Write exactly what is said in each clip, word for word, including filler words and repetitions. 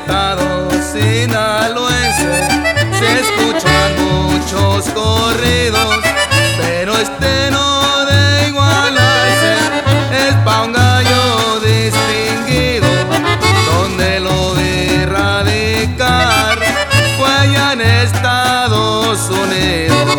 estado sinaloense se escuchan muchos corridos, pero este no de igualarse, es pa' un gallo distinguido. Donde lo vi radicar fue allá en Estados Unidos.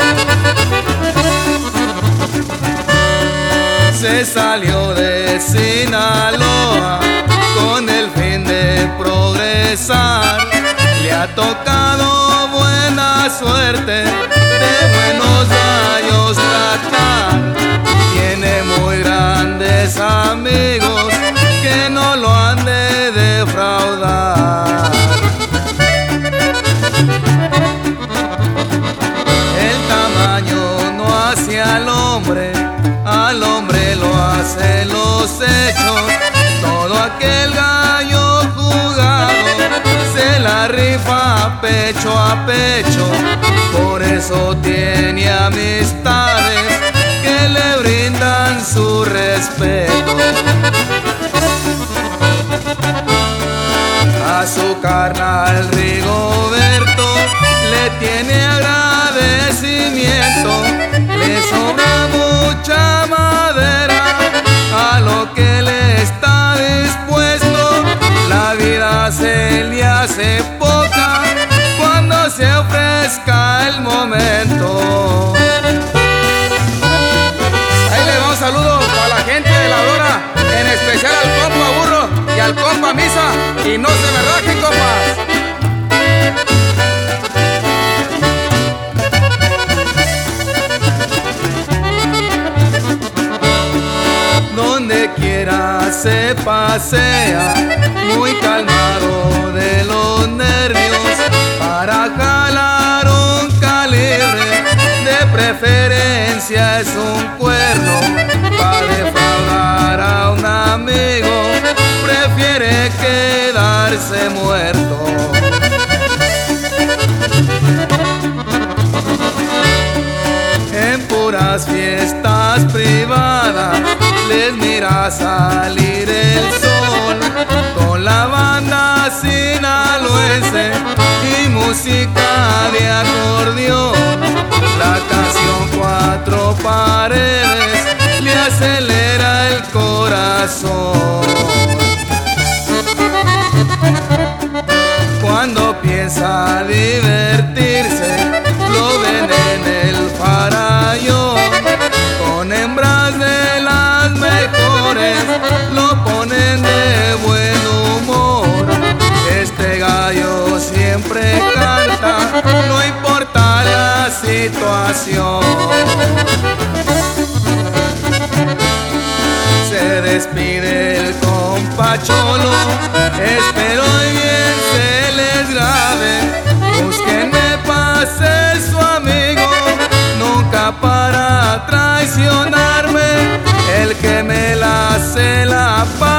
Se salió de Sinaloa con el fin de progresar. Le ha tocado buena suerte, de buenos gallos tratar. Tiene muy grandes amigos que no lo han de defraudar. El tamaño no hace al hombre, al hombre lo hace los hechos. Todo aquel gallo jugado se la rifa pecho a pecho. Por eso tiene amistades que le brindan su respeto. A su carnal Rigoberto le tiene agradecimiento. Le sobra mucha madera a lo que le está dispuesto. La vida se le hace poca cuando se ofrezca el momento. Ahí le va un saludo a la gente de la Dora, en especial al compa Burro y al compa Misa. Y no se me rajen, compas. Donde quiera se pasea, muy calmado de los nervios, para jalar un calibre, de preferencia es un cuerno. Para defraudar a un amigo, prefiere quedarse muerto. En puras fiestas privadas les mira salir el sol, con la banda sinaloense y música de acordeón. La canción Cuatro Paredes le acelera el corazón. Cuando piensa divertirse, lo ven en el farallón, con hembras de las mejores, lo ponen de buen humor. Este gallo siempre canta, no importa la situación. Se despide el compa Cholo, espero y bien se les grabe. Búsquenme pa' ser su amigo, nunca para traicionarme. El que me la hace la paz